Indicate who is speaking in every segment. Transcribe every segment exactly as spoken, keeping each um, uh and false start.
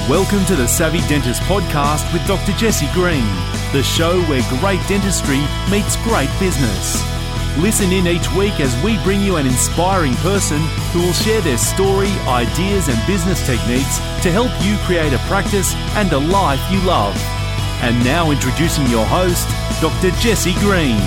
Speaker 1: Welcome to the Savvy Dentist Podcast with Doctor Jesse Green, the show where great dentistry meets great business. Listen in each week as we bring you an inspiring person who will share their story, ideas and business techniques to help you create a practice and a life you love. And now introducing your host, Doctor Jesse Green.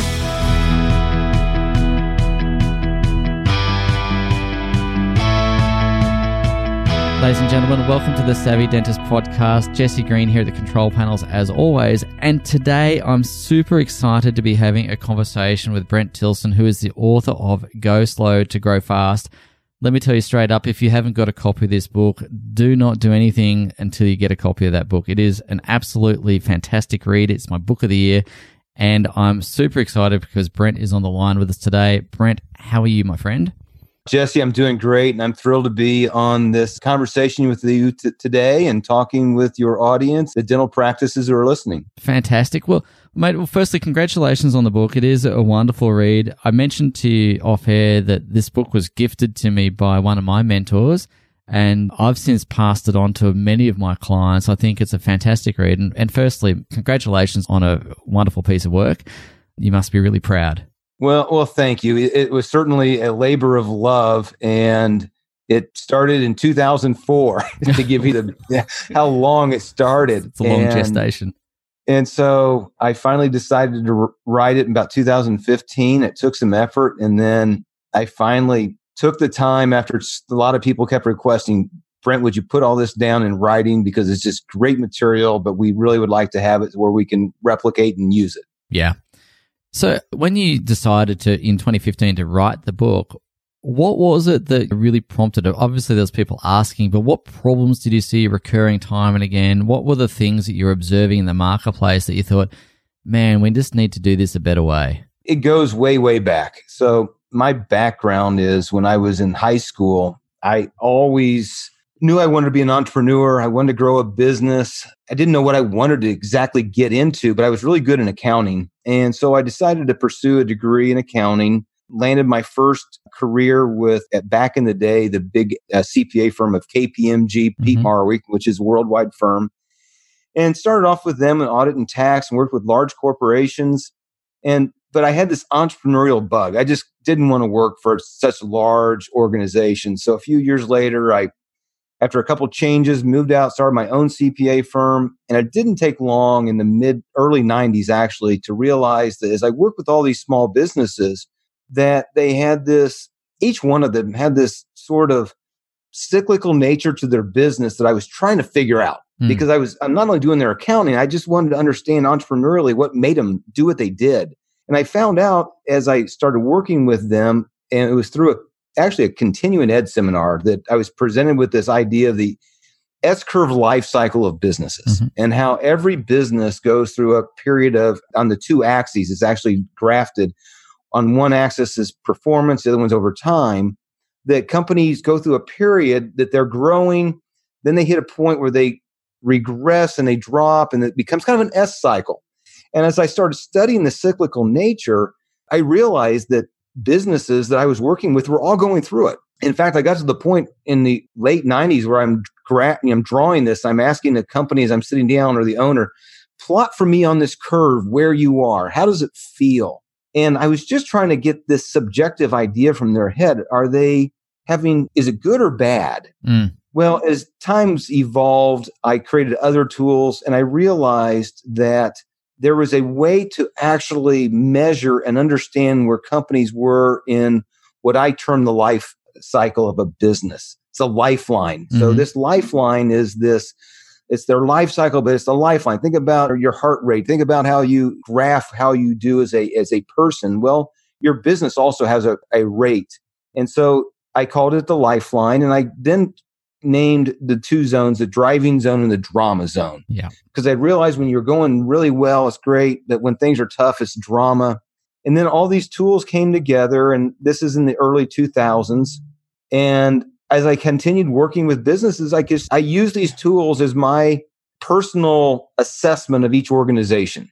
Speaker 2: Ladies and gentlemen, welcome to the Savvy Dentist Podcast. Jesse Green here at the control panels as always. And today I'm super excited to be having a conversation with Brent Tilson, who is the author of Go Slow to Grow Fast. Let me tell you straight up, if you haven't got a copy of this book, do not do anything until you get a copy of that book. It is an absolutely fantastic read. It's my book of the year. And I'm super excited because Brent is on the line with us today. Brent, how are you, my friend?
Speaker 3: Jesse, I'm doing great, and I'm thrilled to be on this conversation with you t- today and talking with your audience, the dental practices who are listening.
Speaker 2: Fantastic. Well, mate, well, firstly, congratulations on the book. It is a wonderful read. I mentioned to you off air that this book was gifted to me by one of my mentors, and I've since passed it on to many of my clients. I think it's a fantastic read. And, and firstly, congratulations on a wonderful piece of work. You must be really proud.
Speaker 3: Well, well, thank you. It, it was certainly a labor of love, and it started in two thousand four to give you the how long it started.
Speaker 2: It's a long
Speaker 3: and,
Speaker 2: gestation.
Speaker 3: And so I finally decided to r- write it in about two thousand fifteen. It took some effort, and then I finally took the time after a lot of people kept requesting, Brent, would you put all this down in writing because it's just great material, but we really would like to have it where we can replicate and use it.
Speaker 2: Yeah. So when you decided to, in twenty fifteen, to write the book, what was it that really prompted it? Obviously, there's people asking, but what problems did you see recurring time and again? What were the things that you're observing in the marketplace that you thought, man, we just need to do this a better way?
Speaker 3: It goes way, way back. So my background is when I was in high school, I always knew I wanted to be an entrepreneur. I wanted to grow a business. I didn't know what I wanted to exactly get into, but I was really good in accounting. And so I decided to pursue a degree in accounting, landed my first career with, at back in the day, the big uh, C P A firm of K P M G, Pete
Speaker 2: Mm-hmm.
Speaker 3: Marwick, which is a worldwide firm, and started off with them in audit and tax and worked with large corporations. And but I had this entrepreneurial bug. I just didn't want to work for such large organizations. So a few years later, I After a couple of changes, moved out, started my own C P A firm. And it didn't take long in the mid, early nineties, actually, to realize that as I worked with all these small businesses, that they had this, each one of them had this sort of cyclical nature to their business that I was trying to figure out. Mm. Because I was, I'm not only doing their accounting, I just wanted to understand entrepreneurially what made them do what they did. And I found out as I started working with them, and it was through a actually a continuing ed seminar that I was presented with this idea of the S-curve life cycle of businesses, mm-hmm. and how every business goes through a period of, on the two axes, it's actually grafted. On one axis is performance, the other one's over time, that companies go through a period that they're growing, then they hit a point where they regress and they drop, and it becomes kind of an S cycle. And as I started studying the cyclical nature, I realized that businesses that I was working with were all going through it. In fact, I got to the point in the late nineties where I'm gra- I'm drawing this. I'm asking the companies I'm sitting down or the owner, plot for me on this curve where you are. How does it feel? And I was just trying to get this subjective idea from their head. Are they having, is it good or bad? Mm. Well, as times evolved, I created other tools, and I realized that there was a way to actually measure and understand where companies were in what I term the life cycle of a business. It's a lifeline. Mm-hmm. So this lifeline is this, it's their life cycle, but it's a lifeline. Think about your heart rate. Think about how you graph how you do as a as a person. Well, your business also has a, a rate. And so I called it the lifeline, and I then named the two zones, the driving zone and the drama zone.
Speaker 2: Yeah.
Speaker 3: Because I realized when you're going really well, it's great. That when things are tough, it's drama. And then all these tools came together, and this is in the early two thousands. And as I continued working with businesses, I just, I use these tools as my personal assessment of each organization.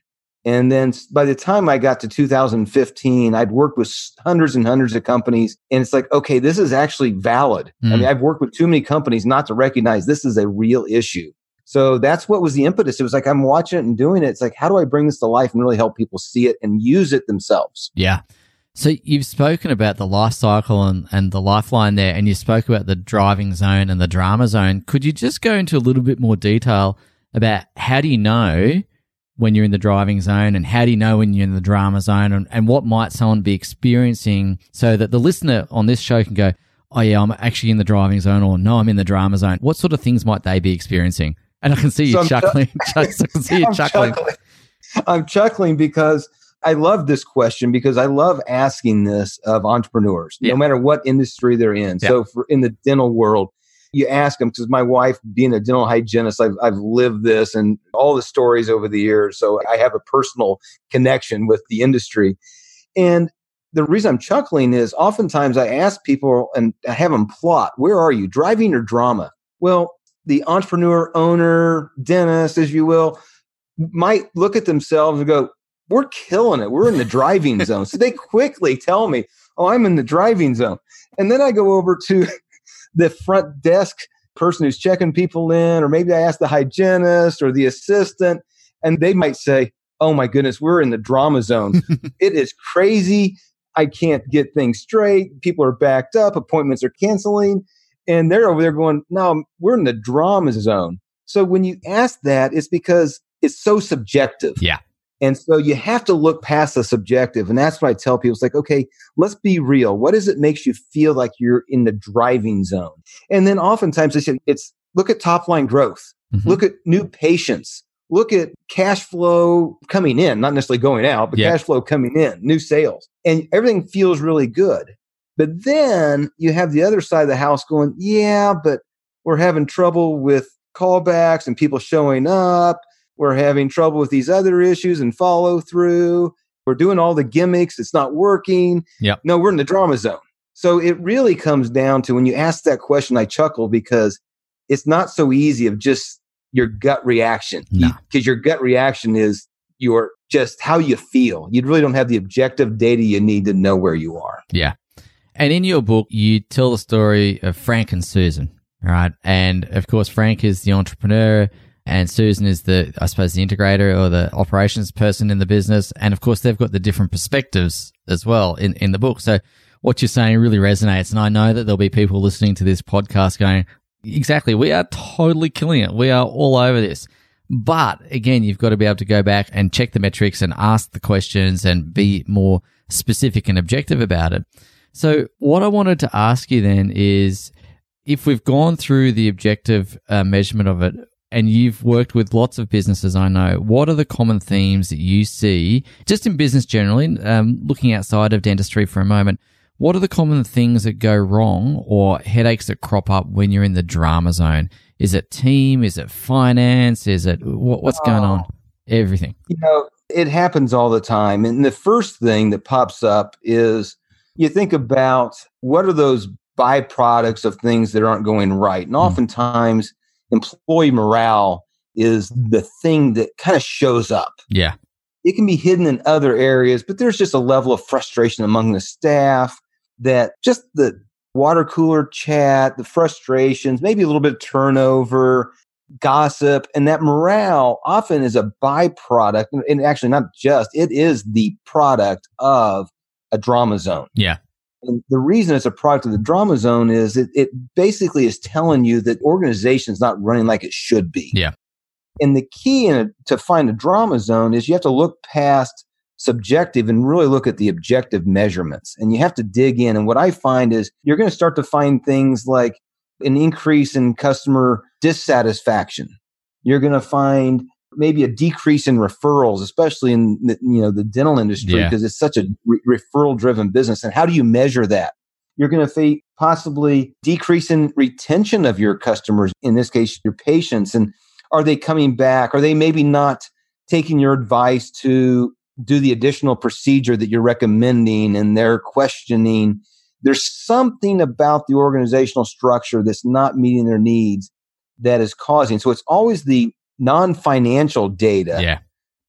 Speaker 3: And then by the time I got to two thousand fifteen, I'd worked with hundreds and hundreds of companies. And it's like, okay, this is actually valid. Mm. I mean, I've worked with too many companies not to recognize this is a real issue. So that's what was the impetus. It was like, I'm watching it and doing it. It's like, how do I bring this to life and really help people see it and use it themselves?
Speaker 2: Yeah. So you've spoken about the life cycle and, and the lifeline there, and you spoke about the driving zone and the drama zone. Could you just go into a little bit more detail about how do you know when you're in the driving zone, and how do you know when you're in the drama zone, and, and what might someone be experiencing so that the listener on this show can go, oh yeah, I'm actually in the driving zone, or no, I'm in the drama zone. What sort of things might they be experiencing? And I can see you so chuckling. Ch- I can see you
Speaker 3: I'm
Speaker 2: chuckling.
Speaker 3: chuckling. I'm chuckling because I love this question, because I love asking this of entrepreneurs, yeah. no matter what industry they're in. Yeah. So for in the dental world, you ask them, because my wife, being a dental hygienist, I've, I've lived this and all the stories over the years. So I have a personal connection with the industry. And the reason I'm chuckling is oftentimes I ask people and I have them plot, where are you, driving or drama? Well, the entrepreneur, owner, dentist, as you will, might look at themselves and go, we're killing it. We're in the driving zone. So they quickly tell me, oh, I'm in the driving zone. And then I go over to the front desk person who's checking people in, or maybe I ask the hygienist or the assistant, and they might say, oh my goodness, we're in the drama zone. It is crazy. I can't get things straight. People are backed up. Appointments are canceling. And they're over there going, no, we're in the drama zone. So when you ask that, it's because it's so subjective.
Speaker 2: Yeah.
Speaker 3: And so you have to look past the subjective. And that's what I tell people. It's like, okay, let's be real. What is it makes you feel like you're in the driving zone? And then oftentimes it's, it's look at top line growth. Mm-hmm. Look at new patients. Look at cash flow coming in, not necessarily going out, but yep. cash flow coming in, new sales. And everything feels really good. But then you have the other side of the house going, yeah, but we're having trouble with callbacks and people showing up. We're having trouble with these other issues and follow through. We're doing all the gimmicks. It's not working.
Speaker 2: Yep.
Speaker 3: No, we're in the drama zone. So it really comes down to, when you ask that question, I chuckle, because it's not so easy of just your gut reaction.
Speaker 2: No.
Speaker 3: Because your gut reaction is your just how you feel. You really don't have the objective data you need to know where you are.
Speaker 2: Yeah. And in your book, you tell the story of Frank and Susan, right? And of course, Frank is the entrepreneur and Susan is the, I suppose, the integrator or the operations person in the business. And of course, they've got the different perspectives as well in, in the book. So what you're saying really resonates. And I know that there'll be people listening to this podcast going, exactly, we are totally killing it. We are all over this. But again, you've got to be able to go back and check the metrics and ask the questions and be more specific and objective about it. So what I wanted to ask you then is, if we've gone through the objective uh, measurement of it, and you've worked with lots of businesses, I know, what are the common themes that you see, just in business generally, um, looking outside of dentistry for a moment, what are the common things that go wrong or headaches that crop up when you're in the drama zone? Is it team? Is it finance? Is it what, what's going on? Everything.
Speaker 3: You know, it happens all the time. And the first thing that pops up is you think about, what are those byproducts of things that aren't going right? And oftentimes, mm. employee morale is the thing that kind of shows up.
Speaker 2: Yeah.
Speaker 3: It can be hidden in other areas, but there's just a level of frustration among the staff that just the water cooler chat, the frustrations, maybe a little bit of turnover, gossip, and that morale often is a byproduct. And actually not just, it is the product of a drama zone.
Speaker 2: Yeah.
Speaker 3: And the reason it's a product of the drama zone is it, it basically is telling you that organization is not running like it should be.
Speaker 2: Yeah.
Speaker 3: And the key in a, to find a drama zone is you have to look past subjective and really look at the objective measurements. And you have to dig in. And what I find is you're going to start to find things like an increase in customer dissatisfaction. You're going to find maybe a decrease in referrals, especially in the, you know, the dental industry, because yeah. it's such a re- referral driven business. And how do you measure that? You're going to face possibly decrease in retention of your customers, in this case, your patients. And are they coming back? Are they maybe not taking your advice to do the additional procedure that you're recommending, and they're questioning? There's something about the organizational structure that's not meeting their needs that is causing. So it's always the non-financial data
Speaker 2: yeah.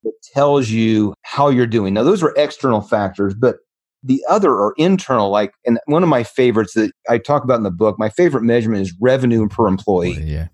Speaker 3: that tells you how you're doing. Now, those are external factors, but the other are internal. Like, and one of my favorites that I talk about in the book, my favorite measurement is revenue per employee.
Speaker 2: Yeah.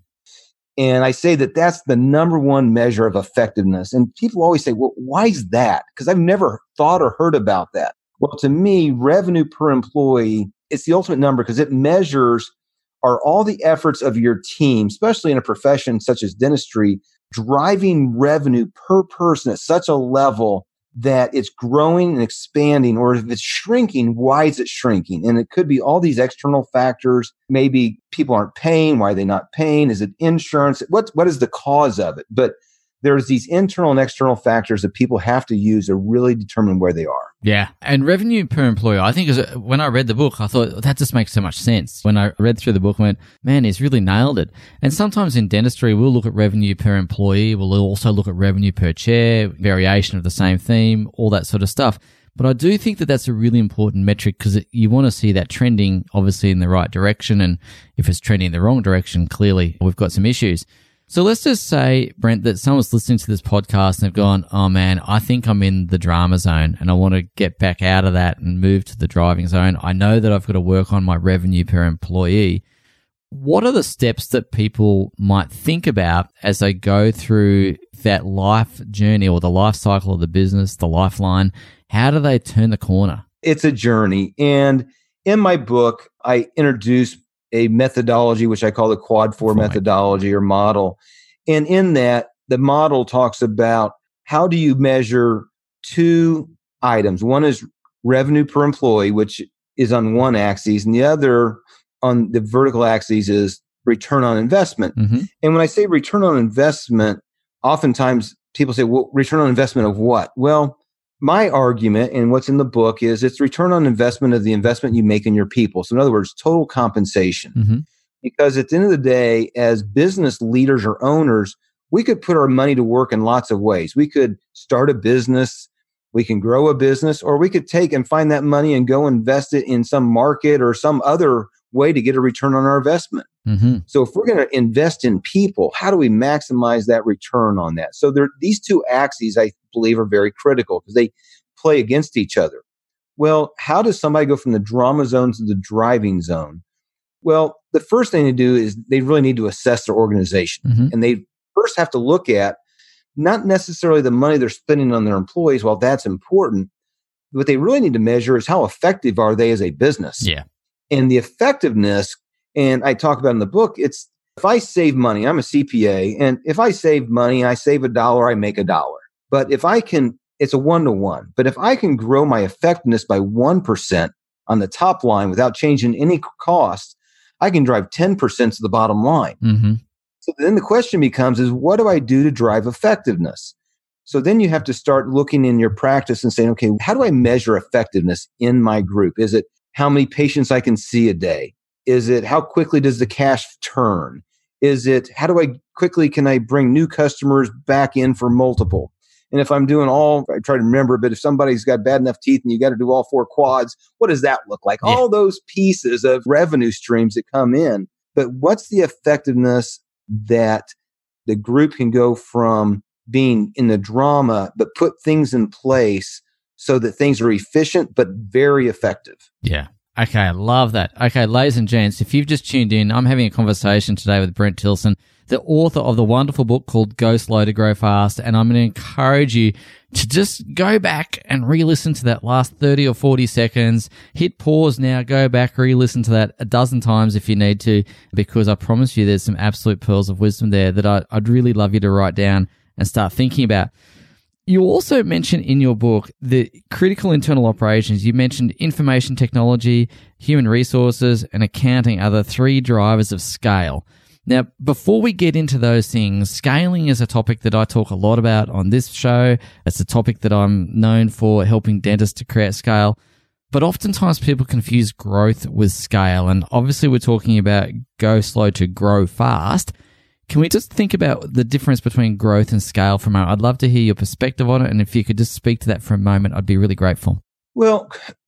Speaker 3: And I say that that's the number one measure of effectiveness. And people always say, well, why is that? Because I've never thought or heard about that. Well, to me, revenue per employee, it's the ultimate number because it measures are all the efforts of your team, especially in a profession such as dentistry, driving revenue per person at such a level that it's growing and expanding, or if it's shrinking, why is it shrinking? And it could be all these external factors. Maybe people aren't paying. Why are they not paying? Is it insurance? What, what is the cause of it? But there's these internal and external factors that people have to use to really determine where they are.
Speaker 2: Yeah. And revenue per employee, I think is, when I read the book, I thought that just makes so much sense. When I read through the book, I went, man, he's really nailed it. And sometimes in dentistry, we'll look at revenue per employee. We'll also look at revenue per chair, variation of the same theme, all that sort of stuff. But I do think that that's a really important metric because you want to see that trending obviously in the right direction. And if it's trending in the wrong direction, clearly we've got some issues. So let's just say, Brent, that someone's listening to this podcast and they've gone, oh man, I think I'm in the drama zone and I want to get back out of that and move to the driving zone. I know that I've got to work on my revenue per employee. What are the steps that people might think about as they go through that life journey or the life cycle of the business, the lifeline? How do they turn the corner?
Speaker 3: It's a journey. And in my book, I introduce a methodology, which I call the quad four Fine. methodology or model. And in that, the model talks about how do you measure two items. One is revenue per employee, which is on one axis, and the other on the vertical axis is return on investment. Mm-hmm. And when I say return on investment, oftentimes people say, well, return on investment of what? Well, my argument and what's in the book is it's return on investment of the investment you make in your people. So in other words, total compensation. Mm-hmm. Because at the end of the day, as business leaders or owners, we could put our money to work in lots of ways. We could start a business, we can grow a business, or we could take and find that money and go invest it in some market or some other way to get a return on our investment. Mm-hmm. So if we're going to invest in people, how do we maximize that return on that? So there, these two axes, I believe, are very critical because they play against each other. Well, how does somebody go from the drama zone to the driving zone? Well, the first thing to do is they really need to assess their organization. Mm-hmm. And they first have to look at not necessarily the money they're spending on their employees, while that's important. What they really need to measure is how effective are they as a business.
Speaker 2: Yeah.
Speaker 3: And the effectiveness, and I talk about in the book, it's if I save money, I'm a C P A, and if I save money, I save a dollar, I make a dollar. But if I can, it's a one-to-one. But if I can grow my effectiveness by one percent on the top line without changing any cost, I can drive ten percent to the bottom line. Mm-hmm. So then the question becomes is, what do I do to drive effectiveness? So then you have to start looking in your practice and saying, okay, how do I measure effectiveness in my group? Is it how many patients I can see a day? Is it how quickly does the cash turn? Is it how do I quickly can I bring new customers back in for multiple? And if I'm doing all, I try to remember, but if somebody's got bad enough teeth and you got to do all four quads, what does that look like? Yeah. All those pieces of revenue streams that come in. But what's the effectiveness that the group can go from being in the drama, but put things in place so that things are efficient, but very effective?
Speaker 2: Yeah. Okay. I love that. Okay. Ladies and gents, if you've just tuned in, I'm having a conversation today with Brent Tilson, the author of the wonderful book called Go Slow to Grow Fast. And I'm going to encourage you to just go back and re-listen to that last thirty or forty seconds. Hit pause now, go back, re-listen to that a dozen times if you need to, because I promise you there's some absolute pearls of wisdom there that I, I'd really love you to write down and start thinking about. You also mention in your book the critical internal operations. You mentioned information technology, human resources, and accounting are the three drivers of scale. Now, before we get into those things, scaling is a topic that I talk a lot about on this show. It's a topic that I'm known for helping dentists to create scale. But oftentimes people confuse growth with scale. And obviously we're talking about go slow to grow fast. Can we just think about the difference between growth and scale for a moment? I'd love to hear your perspective on it. And if you could just speak to that for a moment, I'd be really grateful.
Speaker 3: Well,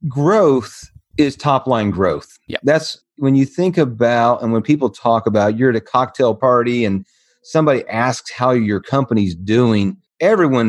Speaker 3: growth is top line growth.
Speaker 2: Yep.
Speaker 3: That's when you think about, and when people talk about, you're at a cocktail party and somebody asks how your company's doing, everyone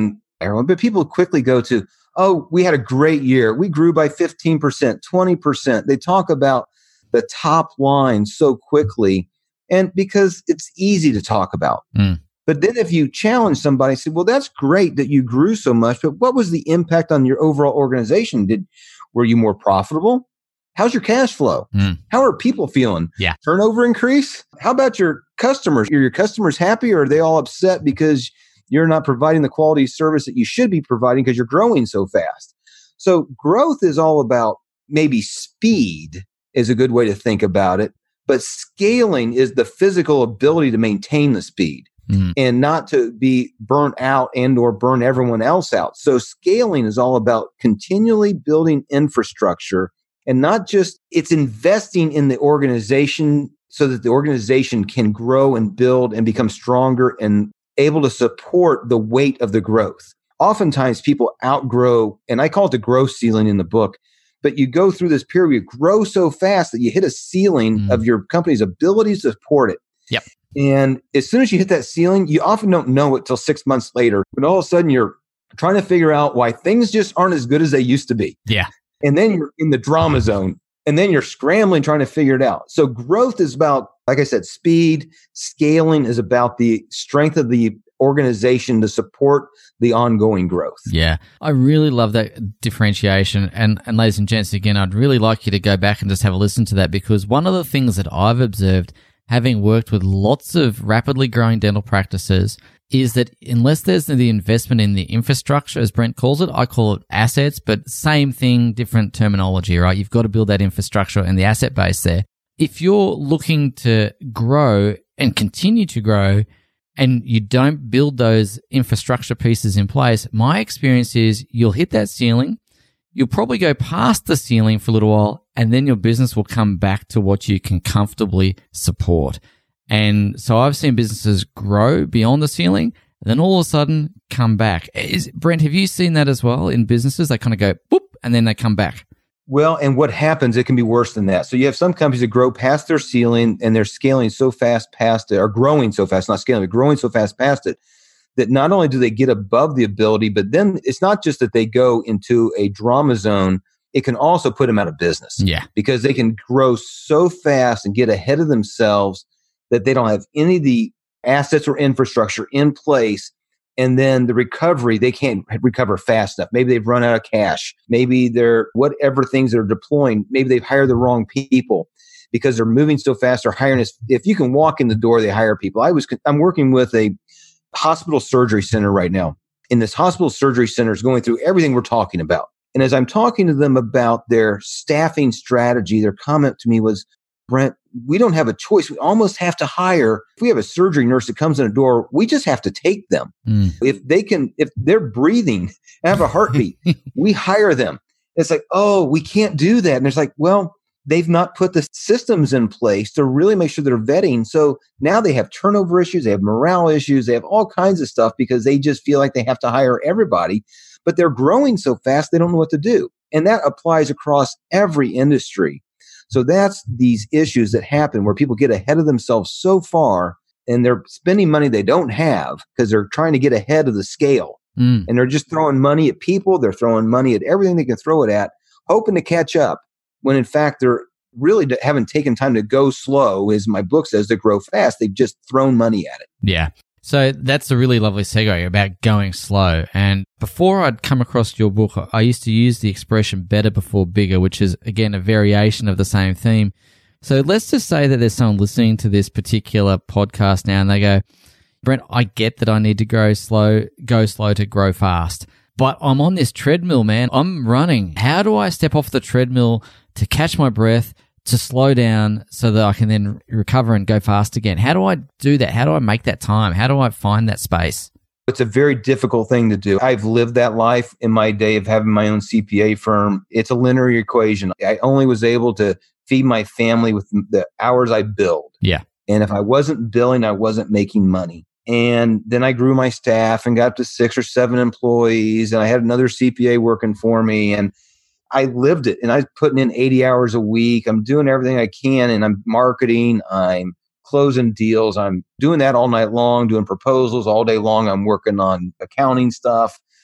Speaker 3: everyone, but people quickly go to, oh, we had a great year. We grew by fifteen percent, twenty percent. They talk about the top line so quickly, and because it's easy to talk about.
Speaker 2: Mm.
Speaker 3: But then if you challenge somebody, say, well, that's great that you grew so much, but what was the impact on your overall organization? Did were you more profitable? How's your cash flow?
Speaker 2: Mm.
Speaker 3: How are people feeling?
Speaker 2: Yeah.
Speaker 3: Turnover increase? How about your customers? Are your customers happy, or are they all upset because you're not providing the quality of service that you should be providing because you're growing so fast? So growth is all about maybe speed is a good way to think about it, but scaling is the physical ability to maintain the speed. Mm. And not to be burnt out and or burn everyone else out. So scaling is all about continually building infrastructure, and not just, it's investing in the organization so that the organization can grow and build and become stronger and able to support the weight of the growth. Oftentimes people outgrow, and I call it the growth ceiling in the book, but you go through this period, you grow so fast that you hit a ceiling mm. of your company's ability to support it.
Speaker 2: Yep.
Speaker 3: And as soon as you hit that ceiling, you often don't know it till six months later. But all of a sudden, you're trying to figure out why things just aren't as good as they used to be.
Speaker 2: Yeah.
Speaker 3: And then you're in the drama zone. And then you're scrambling, trying to figure it out. So growth is about, like I said, speed. Scaling is about the strength of the organization to support the ongoing growth.
Speaker 2: Yeah. I really love that differentiation. And, and ladies and gents, again, I'd really like you to go back and just have a listen to that, because one of the things that I've observed, having worked with lots of rapidly growing dental practices, is that unless there's the investment in the infrastructure, as Brent calls it, I call it assets, but same thing, different terminology, right? You've got to build that infrastructure and the asset base there. If you're looking to grow and continue to grow and you don't build those infrastructure pieces in place, my experience is you'll hit that ceiling, you'll probably go past the ceiling for a little while, and then your business will come back to what you can comfortably support. And so I've seen businesses grow beyond the ceiling, and then all of a sudden come back. Is, Brent, have you seen that as well in businesses? They kind of go, boop, and then they come back.
Speaker 3: Well, and what happens, it can be worse than that. So you have some companies that grow past their ceiling, and they're scaling so fast past it, or growing so fast, not scaling, but growing so fast past it, that not only do they get above the ability, but then it's not just that they go into a drama zone, it can also put them out of business.
Speaker 2: Yeah.
Speaker 3: Because they can grow so fast and get ahead of themselves that they don't have any of the assets or infrastructure in place. And then the recovery, they can't recover fast enough. Maybe they've run out of cash. Maybe they're, whatever things they're deploying, maybe they've hired the wrong people because they're moving so fast. They're hiring us. If you can walk in the door, they hire people. I was, I'm working with a hospital surgery center right now. And this hospital surgery center is going through everything we're talking about. And as I'm talking to them about their staffing strategy, their comment to me was, Brent, we don't have a choice. We almost have to hire. If we have a surgery nurse that comes in the door, we just have to take them. Mm. If they can, if they're breathing and have a heartbeat, we hire them. It's like, oh, we can't do that. And it's like, well, they've not put the systems in place to really make sure they're vetting. So now they have turnover issues. They have morale issues. They have all kinds of stuff because they just feel like they have to hire everybody, but they're growing so fast, they don't know what to do. And that applies across every industry. So that's these issues that happen where people get ahead of themselves so far and they're spending money they don't have because they're trying to get ahead of the scale. Mm. And they're just throwing money at people. They're throwing money at everything they can throw it at, hoping to catch up, when in fact they're really haven't taken time to go slow, as my book says, to grow fast. They've just thrown money at it.
Speaker 2: Yeah. So that's a really lovely segue about going slow. And before I'd come across your book, I used to use the expression better before bigger, which is, again, a variation of the same theme. So let's just say that there's someone listening to this particular podcast now and they go, Brent, I get that I need to grow slow, go slow to grow fast, but I'm on this treadmill, man. I'm running. How do I step off the treadmill to catch my breath, to slow down so that I can then recover and go fast again? How do I do that? How do I make that time? How do I find that space?
Speaker 3: It's a very difficult thing to do. I've lived that life in my day of having my own C P A firm. It's a linear equation. I only was able to feed my family with the hours I billed.
Speaker 2: Yeah.
Speaker 3: And if I wasn't billing, I wasn't making money. And then I grew my staff and got up to six or seven employees. And I had another C P A working for me. And I lived it, and I was putting in eighty hours a week. I'm doing everything I can, and I'm marketing. I'm closing deals. I'm doing that all night long, doing proposals all day long. I'm working on accounting stuff.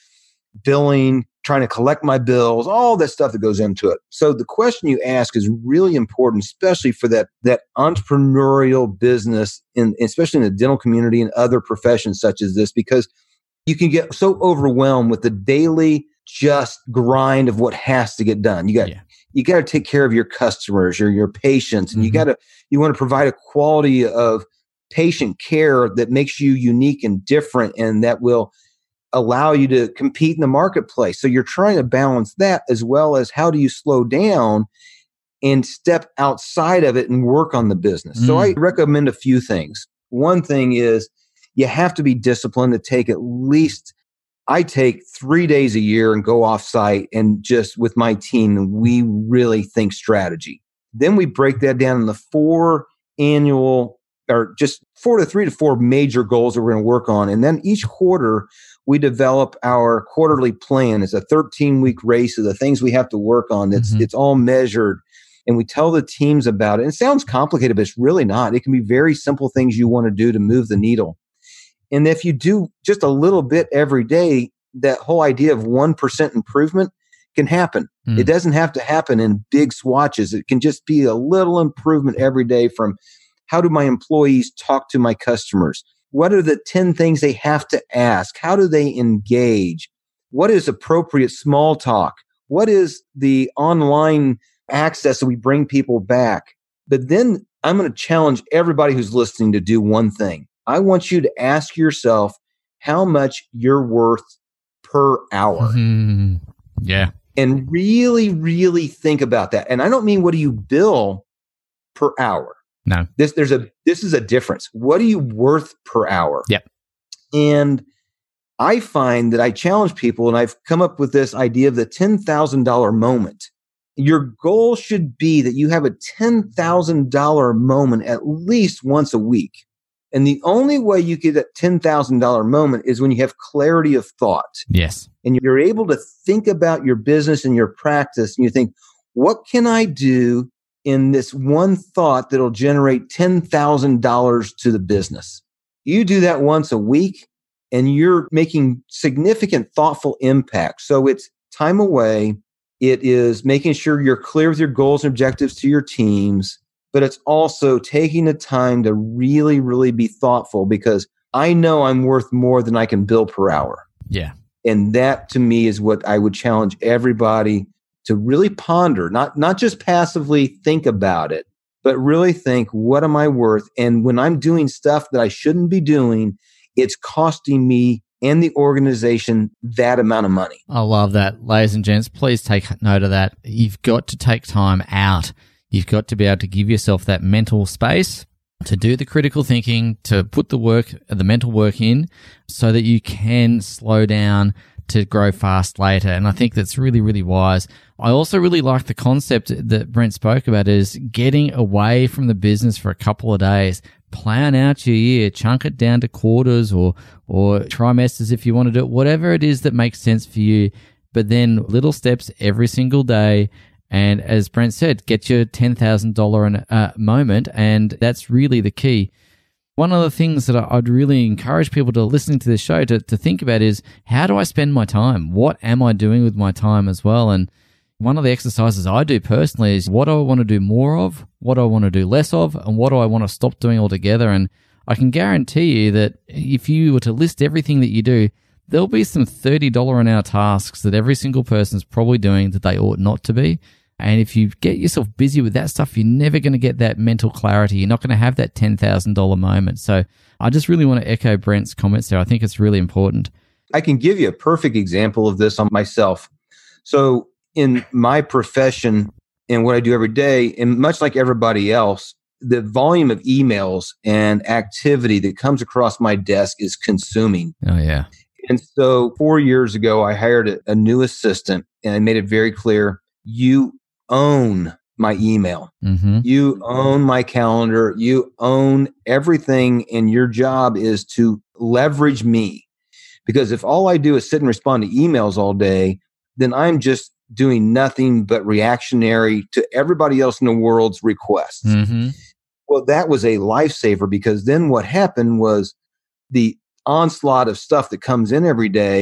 Speaker 3: billing, trying to collect my bills, all that stuff that goes into it. So the question you ask is really important, especially for that, that entrepreneurial business, in, especially in the dental community and other professions such as this, because you can get so overwhelmed with the daily just grind of what has to get done. You got, yeah. you got to take care of your customers, your, your patients, and mm-hmm. you got to, you want to provide a quality of patient care that makes you unique and different, and that will allow you to compete in the marketplace. So you're trying to balance that, as well as how do you slow down and step outside of it and work on the business. Mm. So I recommend a few things. One thing is you have to be disciplined to take at least, I take three days a year and go off site and just with my team, and we really think strategy. Then we break that down in the four annual or just four to three to four major goals that we're going to work on. And then each quarter, we develop our quarterly plan. It's a thirteen-week race of the things we have to work on. It's mm-hmm. it's all measured. And we tell the teams about it. And it sounds complicated, but it's really not. It can be very simple things you want to do to move the needle. And if you do just a little bit every day, that whole idea of one percent improvement can happen. Mm. It doesn't have to happen in big swatches. It can just be a little improvement every day from how do my employees talk to my customers? What are the ten things they have to ask? How do they engage? What is appropriate small talk? What is the online access that we bring people back? But then I'm going to challenge everybody who's listening to do one thing. I want you to ask yourself how much you're worth per hour.
Speaker 2: Mm-hmm. Yeah.
Speaker 3: And really, really think about that. And I don't mean what do you bill per hour.
Speaker 2: No.
Speaker 3: This there's a this is a difference. What are you worth per hour?
Speaker 2: Yep.
Speaker 3: And I find that I challenge people, and I've come up with this idea of the ten thousand dollars moment. Your goal should be that you have a ten thousand dollars moment at least once a week. And the only way you get that ten thousand dollars moment is when you have clarity of thought.
Speaker 2: Yes.
Speaker 3: And you're able to think about your business and your practice, and you think, what can I do in this one thought that'll generate ten thousand dollars to the business? You do that once a week, and you're making significant, thoughtful impact. So it's time away. It is making sure you're clear with your goals and objectives to your teams, but it's also taking the time to really, really be thoughtful, because I know I'm worth more than I can bill per hour.
Speaker 2: Yeah.
Speaker 3: And that to me is what I would challenge everybody to really ponder, not, not just passively think about it, but really think, what am I worth? And when I'm doing stuff that I shouldn't be doing, it's costing me and the organization that amount of money.
Speaker 2: I love that. Ladies and gents, please take note of that. You've got to take time out. You've got to be able to give yourself that mental space to do the critical thinking, to put the work, the mental work in, so that you can slow down to grow fast later. And I think that's really, really wise. I also really like the concept that Brent spoke about, is getting away from the business for a couple of days. Plan out your year, chunk it down to quarters or or trimesters if you want to do it, whatever it is that makes sense for you. But then little steps every single day. And as Brent said, get your ten thousand dollars uh, moment. And that's really the key. One of the things that I'd really encourage people to listening to this show to, to think about is, how do I spend my time? What am I doing with my time as well? And one of the exercises I do personally is, what do I want to do more of? What do I want to do less of? And what do I want to stop doing altogether? And I can guarantee you that if you were to list everything that you do, there'll be some thirty dollars an hour tasks that every single person's probably doing that they ought not to be. And if you get yourself busy with that stuff, you're never going to get that mental clarity. You're not going to have that ten thousand dollars moment. So I just really want to echo Brent's comments there. I think it's really important.
Speaker 3: I can give you a perfect example of this on myself. So in my profession and what I do every day, and much like everybody else, the volume of emails and activity that comes across my desk is consuming.
Speaker 2: Oh, yeah.
Speaker 3: And so four years ago, I hired a, a new assistant, and I made it very clear, you own my email.
Speaker 2: Mm-hmm.
Speaker 3: You own my calendar. You own everything. And your job is to leverage me. Because if all I do is sit and respond to emails all day, then I'm just doing nothing but reactionary to everybody else in the world's requests.
Speaker 2: Mm-hmm.
Speaker 3: Well, that was a lifesaver, because then what happened was the onslaught of stuff that comes in every day,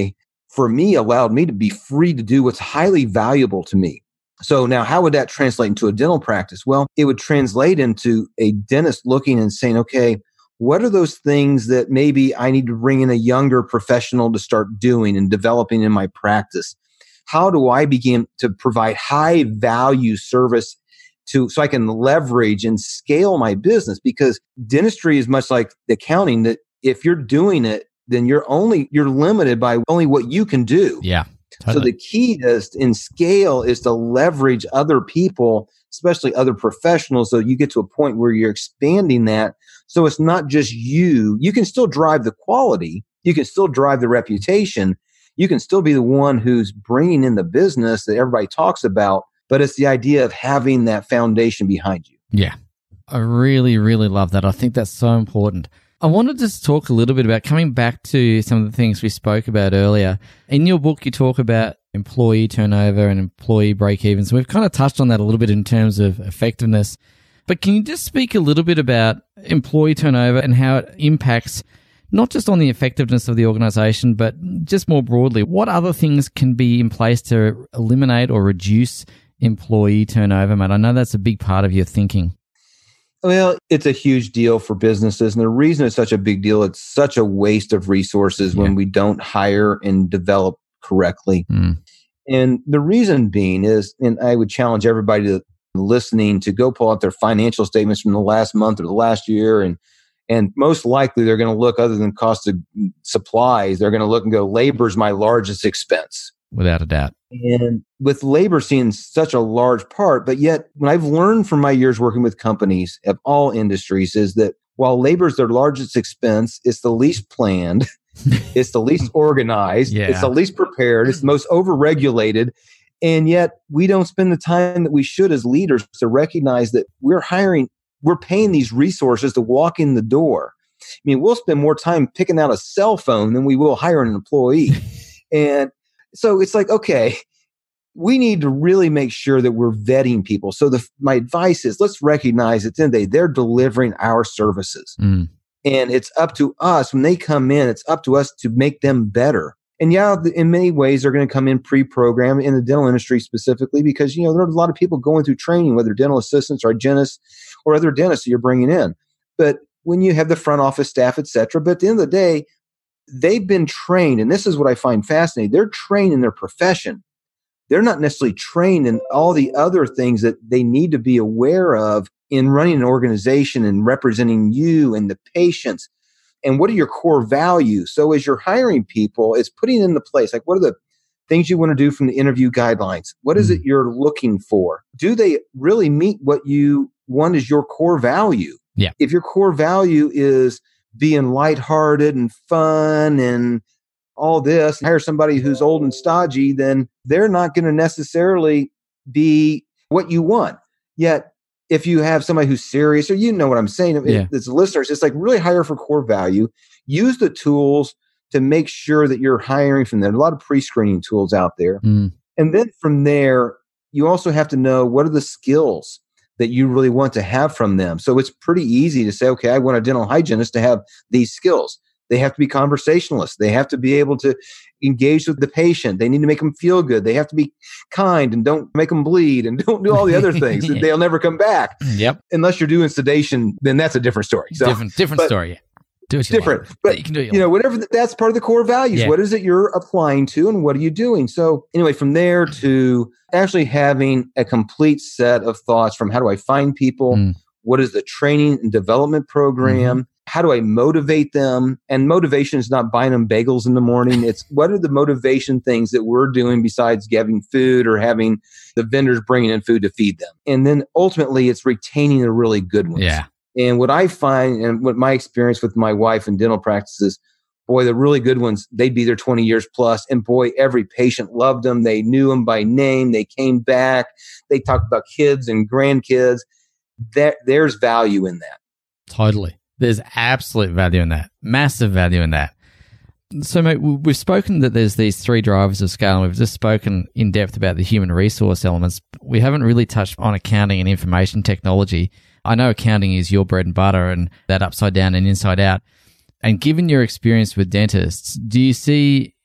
Speaker 3: for me, allowed me to be free to do what's highly valuable to me. So now how would that translate into a dental practice? Well, it would translate into a dentist looking and saying, okay, what are those things that maybe I need to bring in a younger professional to start doing and developing in my practice? How do I begin to provide high value service to, so I can leverage and scale my business? Because dentistry is much like accounting, that if you're doing it, then you're only, you're limited by only what you can do.
Speaker 2: Yeah. Totally.
Speaker 3: So the key is in scale is to leverage other people, especially other professionals, so you get to a point where you're expanding that. So it's not just you. You can still drive the quality. You can still drive the reputation. You can still be the one who's bringing in the business that everybody talks about, but it's the idea of having that foundation behind you.
Speaker 2: Yeah. I really, really love that. I think that's so important. I wanted to talk a little bit about coming back to some of the things we spoke about earlier. In your book, you talk about employee turnover and employee break-even. So we've kind of touched on that a little bit in terms of effectiveness. But can you just speak a little bit about employee turnover and how it impacts not just on the effectiveness of the organization, but just more broadly, what other things can be in place to eliminate or reduce employee turnover, mate? I know that's a big part of your thinking.
Speaker 3: Well, it's a huge deal for businesses. And the reason it's such a big deal, it's such a waste of resources yeah. when we don't hire and develop correctly. Mm. And the reason being is, and I would challenge everybody to listening to go pull out their financial statements from the last month or the last year. And, and most likely they're going to look, other than cost of supplies, they're going to look and go, labor is my largest expense.
Speaker 2: Without a doubt.
Speaker 3: And with labor seeing such a large part, but yet what I've learned from my years working with companies of all industries is that while labor is their largest expense, it's the least planned, it's the least organized, yeah. it's the least prepared, it's the most overregulated. And yet we don't spend the time that we should as leaders to recognize that we're hiring, we're paying these resources to walk in the door. I mean, we'll spend more time picking out a cell phone than we will hire an employee. And so it's like, okay, we need to really make sure that we're vetting people. So the, my advice is, let's recognize at the end of the day, they're delivering our services. Mm. And it's up to us, when they come in, it's up to us to make them better. And yeah, in many ways, they're going to come in pre-programmed in the dental industry specifically because, you know, there are a lot of people going through training, whether dental assistants or hygienists or other dentists that you're bringing in. But when you have the front office staff, et cetera, but at the end of the day, they've been trained, and this is what I find fascinating. They're trained in their profession. They're not necessarily trained in all the other things that they need to be aware of in running an organization and representing you and the patients. And what are your core values? So as you're hiring people, it's putting into place, like, what are the things you want to do from the interview guidelines? What is it you're looking for? Do they really meet what you want as your core value?
Speaker 2: Yeah.
Speaker 3: If your core value is being lighthearted and fun and all this, and hire somebody who's old and stodgy, then they're not going to necessarily be what you want. Yet, if you have somebody who's serious, or you know what I'm saying, yeah. as listeners, it's like really hire for core value. Use the tools to make sure that you're hiring from them. A lot of pre-screening tools out there. Mm. And then from there, you also have to know what are the skills that you really want to have from them. So it's pretty easy to say, okay, I want a dental hygienist to have these skills. They have to be conversationalists. They have to be able to engage with the patient. They need to make them feel good. They have to be kind and don't make them bleed and don't do all the other things. yeah. They'll never come back.
Speaker 2: Yep.
Speaker 3: Unless you're doing sedation, then that's a different story. So,
Speaker 2: different different
Speaker 3: but,
Speaker 2: story. Yeah. Do it
Speaker 3: different.
Speaker 2: But,
Speaker 3: but
Speaker 2: you can do it.
Speaker 3: You know, whatever, that's part of the core values. Yeah. What is it you're applying to and what are you doing? So anyway, from there to actually having a complete set of thoughts from how do I find people? Mm. What is the training and development program? Mm. How do I motivate them? And motivation is not buying them bagels in the morning. It's what are the motivation things that we're doing besides giving food or having the vendors bringing in food to feed them? And then ultimately, it's retaining the really good ones.
Speaker 2: Yeah.
Speaker 3: And what I find, and what my experience with my wife in dental practices, boy, the really good ones, they'd be there twenty years plus. And boy, every patient loved them. They knew them by name. They came back. They talked about kids and grandkids. That, there's value in that.
Speaker 2: Totally. There's absolute value in that. Massive value in that. So, mate, we've spoken that there's these three drivers of scale, and we've just spoken in depth about the human resource elements. We haven't really touched on accounting and information technology. I know accounting is your bread and butter and that upside down and inside out. And given your experience with dentists, do you see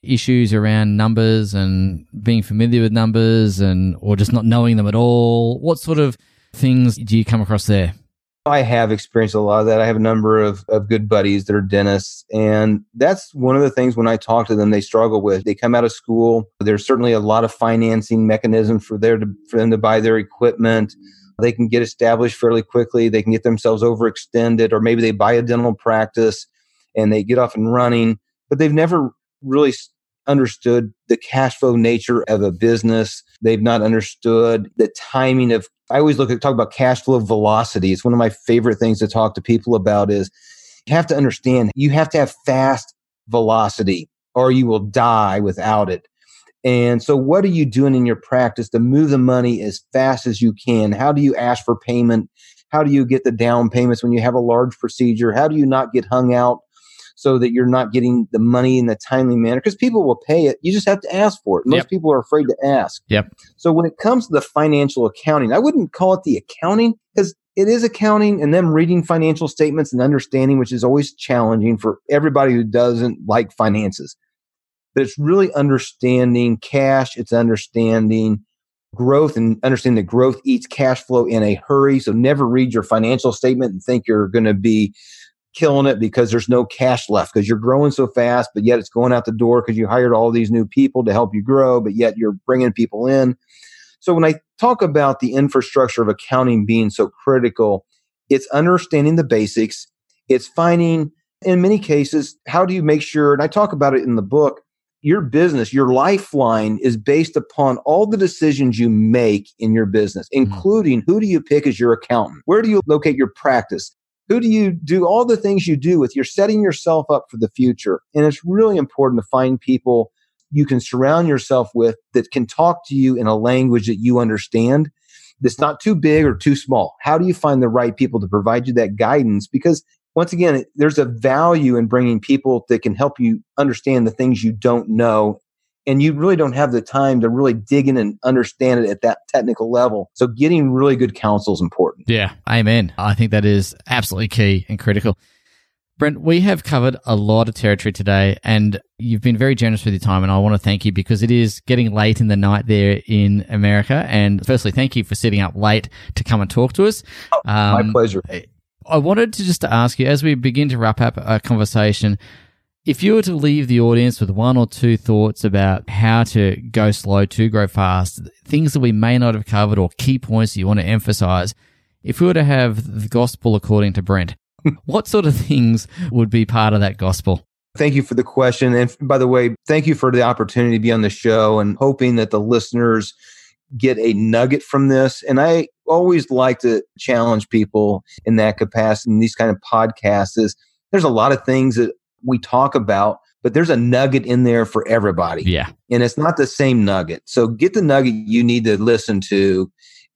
Speaker 2: issues around numbers and being familiar with numbers and or just not knowing them at all? What sort of things do you come across there?
Speaker 3: I have experienced a lot of that. I have a number of, of good buddies that are dentists. And that's one of the things when I talk to them, they struggle with. They come out of school. There's certainly a lot of financing mechanisms for, their to, for them to buy their equipment. They can get established fairly quickly. They can get themselves overextended, or maybe they buy a dental practice and they get off and running, but they've never really understood the cash flow nature of a business. They've not understood the timing of, I always look at, talk about cash flow velocity. It's one of my favorite things to talk to people about is you have to understand, you have to have fast velocity or you will die without it. And so what are you doing in your practice to move the money as fast as you can? How do you ask for payment? How do you get the down payments when you have a large procedure? How do you not get hung out so that you're not getting the money in the timely manner? Because people will pay it. You just have to ask for it. Most
Speaker 2: Yep.
Speaker 3: people are afraid to ask.
Speaker 2: Yep.
Speaker 3: So when it comes to the financial accounting, I wouldn't call it the accounting because it is accounting and them reading financial statements and understanding, which is always challenging for everybody who doesn't like finances. But it's really understanding cash. It's understanding growth and understanding that growth eats cash flow in a hurry. So never read your financial statement and think you're going to be killing it because there's no cash left because you're growing so fast, but yet it's going out the door because you hired all these new people to help you grow, but yet you're bringing people in. So when I talk about the infrastructure of accounting being so critical, it's understanding the basics. It's finding, in many cases, how do you make sure, and I talk about it in the book, your business, your lifeline is based upon all the decisions you make in your business, including who do you pick as your accountant? Where do you locate your practice? Who do you do all the things you do with? You're setting yourself up for the future. And it's really important to find people you can surround yourself with that can talk to you in a language that you understand, that's not too big or too small. How do you find the right people to provide you that guidance? Because once again, there's a value in bringing people that can help you understand the things you don't know. And you really don't have the time to really dig in and understand it at that technical level. So getting really good counsel is important.
Speaker 2: Yeah, amen. I think that is absolutely key and critical. Brent, we have covered a lot of territory today, and you've been very generous with your time, and I want to thank you because it is getting late in the night there in America. And firstly, thank you for sitting up late to come and talk to us.
Speaker 3: Oh, um, my pleasure.
Speaker 2: I wanted to just ask you, as we begin to wrap up our conversation, if you were to leave the audience with one or two thoughts about how to go slow to grow fast, things that we may not have covered or key points that you want to emphasize, if we were to have the gospel according to Brent, what sort of things would be part of that gospel?
Speaker 3: Thank you for the question. And by the way, thank you for the opportunity to be on the show and hoping that the listeners get a nugget from this. And I always like to challenge people in that capacity in these kind of podcasts is there's a lot of things that we talk about, but there's a nugget in there for everybody.
Speaker 2: Yeah.
Speaker 3: And it's not the same nugget. So get the nugget you need to listen to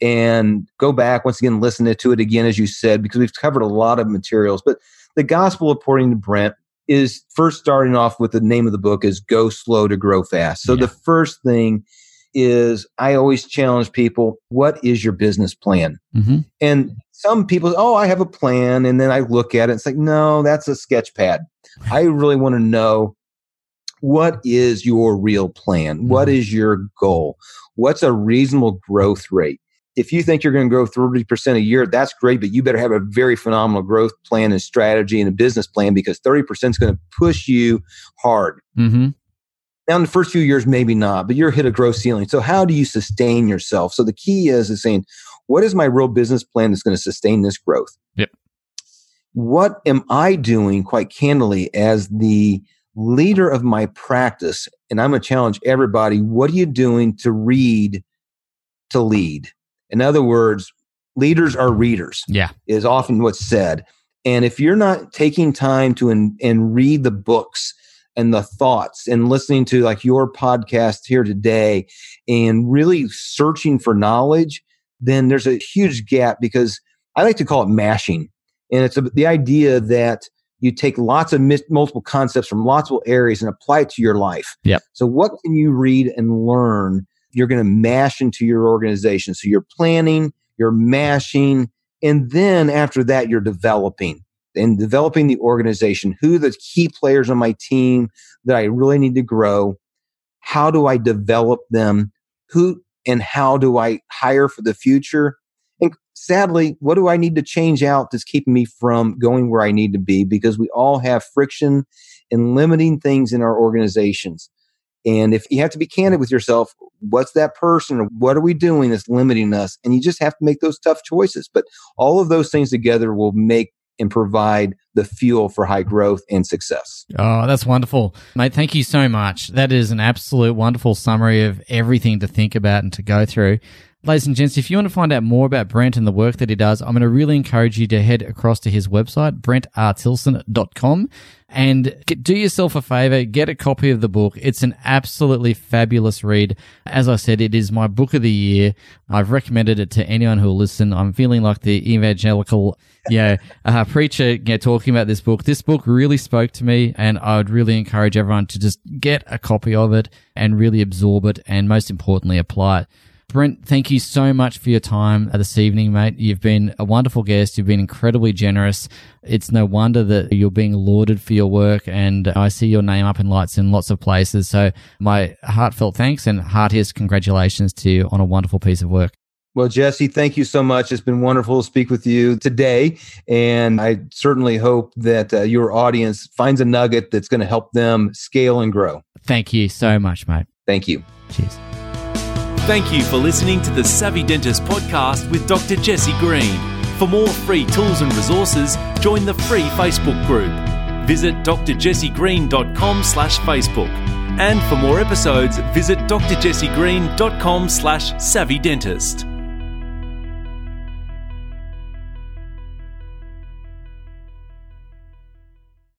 Speaker 3: and go back once again, listen to it again, as you said, because we've covered a lot of materials. But the gospel according to Brent is first starting off with the name of the book is Go Slow to Grow Fast. So yeah. The first thing is I always challenge people, what is your business plan? Mm-hmm. And some people, oh, I have a plan. And then I look at it. It's like, no, that's a sketch pad. I really want to know, what is your real plan? Mm-hmm. What is your goal? What's a reasonable growth rate? If you think you're going to grow thirty percent a year, that's great, but you better have a very phenomenal growth plan and strategy and a business plan because thirty percent is going to push you hard. Mm-hmm. Now, in the first few years, maybe not, but you're hit a growth ceiling. So how do you sustain yourself? So the key is, is saying, what is my real business plan that's going to sustain this growth?
Speaker 2: Yep.
Speaker 3: What am I doing, quite candidly, as the leader of my practice? And I'm going to challenge everybody, what are you doing to read to lead? In other words, leaders are readers.
Speaker 2: Yeah.
Speaker 3: Is often what's said. And if you're not taking time to in, and read the books and the thoughts and listening to like your podcast here today and really searching for knowledge, then there's a huge gap because I like to call it mashing. And it's a, the idea that you take lots of mis- multiple concepts from lots of areas and apply it to your life.
Speaker 2: Yep.
Speaker 3: So what can you read and learn you're going to mash into your organization? So you're planning, you're mashing, and then after that, you're developing. in developing the organization. Who are the key players on my team that I really need to grow? How do I develop them? Who and how do I hire for the future? And sadly, what do I need to change out that's keeping me from going where I need to be? Because we all have friction and limiting things in our organizations. And if you have to be candid with yourself, what's that person or what are we doing that's limiting us? And you just have to make those tough choices. But all of those things together will make and provide the fuel for high growth and success.
Speaker 2: Oh, that's wonderful. Mate, thank you so much. That is an absolute wonderful summary of everything to think about and to go through. Ladies and gents, if you want to find out more about Brent and the work that he does, I'm going to really encourage you to head across to his website, brent r tilson dot com, and get, do yourself a favor, get a copy of the book. It's an absolutely fabulous read. As I said, it is my book of the year. I've recommended it to anyone who will listen. I'm feeling like the evangelical yeah, uh, preacher you know, talking about this book. This book really spoke to me, and I would really encourage everyone to just get a copy of it and really absorb it, and most importantly, apply it. Brent, thank you so much for your time this evening, mate. You've been a wonderful guest. You've been incredibly generous. It's no wonder that you're being lauded for your work, and I see your name up in lights in lots of places. So my heartfelt thanks and heartiest congratulations to you on a wonderful piece of work.
Speaker 3: Well, Jesse, thank you so much. It's been wonderful to speak with you today. And I certainly hope that uh, your audience finds a nugget that's going to help them scale and grow.
Speaker 2: Thank you so much, mate.
Speaker 3: Thank you.
Speaker 2: Cheers.
Speaker 1: Thank you for listening to the Savvy Dentist podcast with Doctor Jesse Green. For more free tools and resources, join the free Facebook group. Visit d r jesse green dot com slash Facebook. And for more episodes, visit d r jesse green dot com slash savvy dentist.